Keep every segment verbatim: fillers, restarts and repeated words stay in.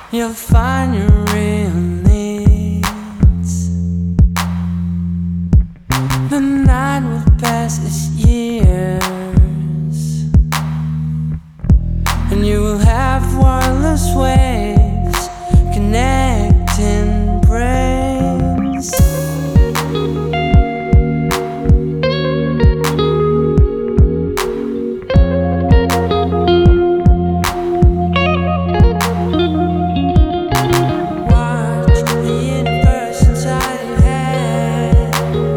You'll find your real needs. The night will pass as years, and you will have wireless waves connecting brains. Watch the universe inside your head.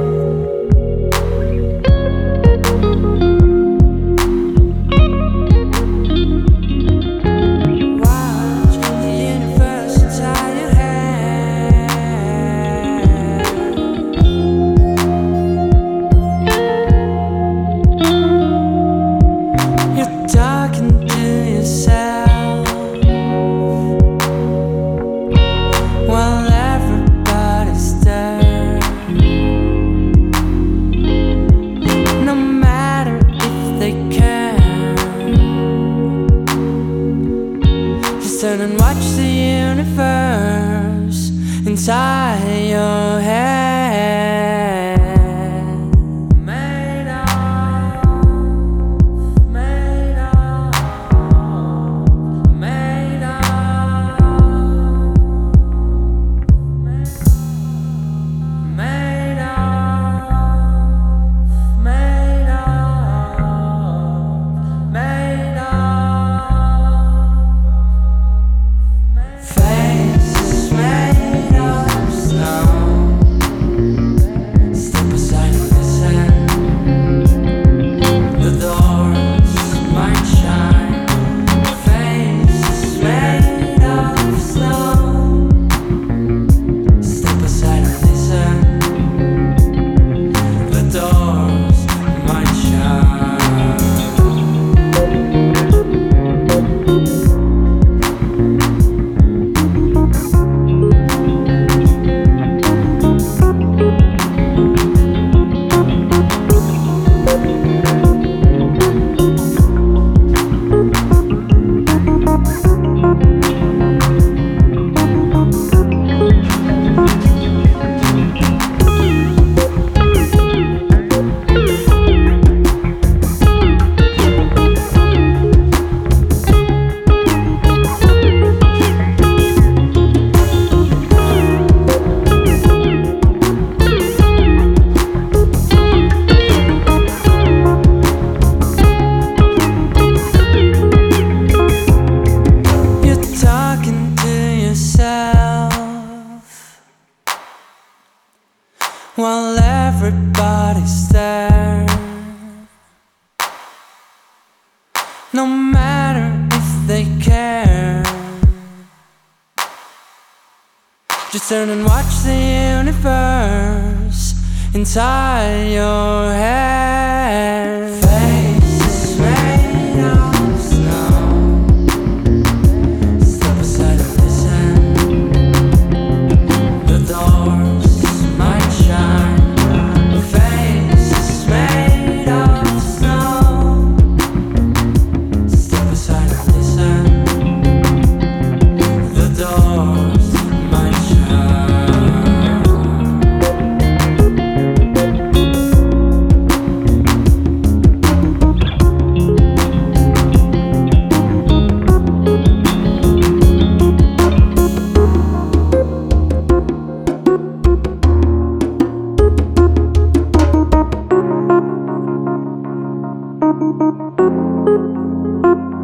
Watch the universe inside your head. You're talking to yourself while everybody's there. No matter if they care, just turn and watch the universe inside your head. Made of, made of, made of, made of, made of, made of. Faces made of snow. Step aside and listen. The doors might shine. Faces made of snow. Step aside and listen. The doors might shine. You're talking to yourself while everybody's there. No matter if they care, just turn and watch the universe inside your head. Faces made of snow. Step aside and listen. The doors might shine. Faces made of snow. Step aside and listen. The doors might shine. Thank you.